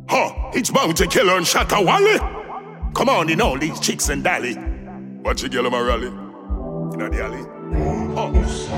Huh, it's bound to kill her and shatter Wally. Come on, in all these chicks and dally. Watch you girl on my rally. In the alley. Huh.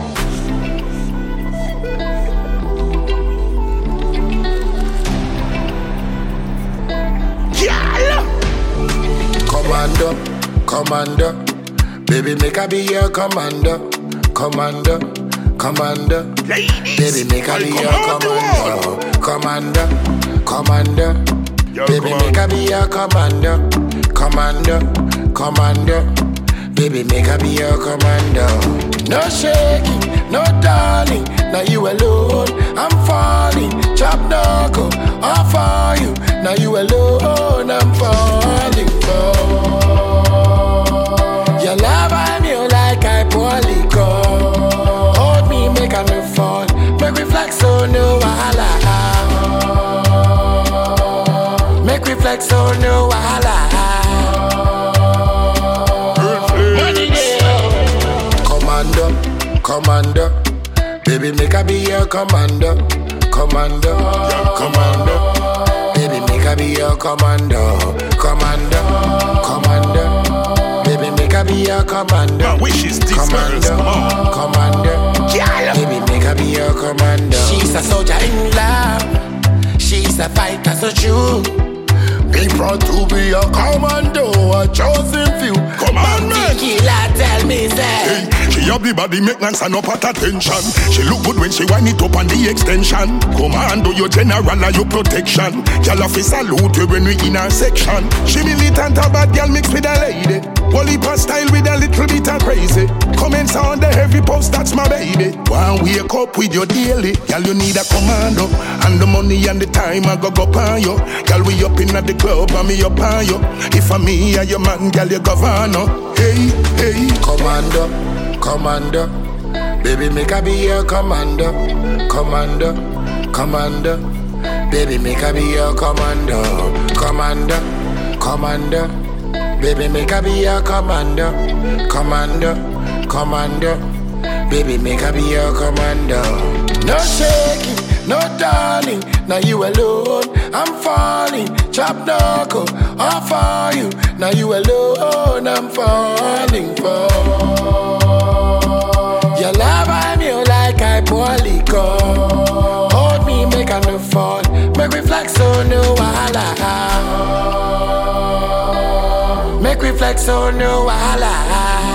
Commando, commando, baby make I be your commando, commando, commando, Ladies, baby make I be your commando, commando, commando, baby make I be your commando, commando, commando, baby make I be your commando. No shaking, no darling, now you alone, I'm falling, chop knuckle, all for you, now you alone, I'm falling for. Your love I'm you like I poorly go. Hold me, make I no fall, make me flex so no wahala. Make me flex so no wahala. Commando, commando, baby make I be your commando, commando, commando, baby make I be your commando, commando, commando, baby make I be your commando. My wish is this, girls, come on. Commando, baby make I be your commando. She's a soldier in love, she's a fighter so true. Be proud to be a commando, a chosen few. Commandment. Killer tell me say. Hey, she have the body make man stand up at attention. She look good when she wind it up on the extension. Commando, your general and your protection. Girl off is salute you when we in our section. She militant a bad girl mixed with a lady. Wally pass style with a little bit of crazy. Comments on the heavy post, that's my baby. One wake up with your daily. Girl you need a commando. And the money and the time I go on you. Girl we up in at the club and me up on you. If I'm me and your man, girl you governor. Hey, hey. Commando, commando, baby make I be your commando, commando, commando, baby make I be your commando, commando, commando, baby make I be your commando, commando, commando, baby make I be your commando. No shaking, no darling, now you alone, I'm falling, chop knuckle, all for you, now you alone, I'm falling for. Your love I'm you like I poorly go. Hold me, make I no fall, make me flex so no wahala. Make me flex so no wahala.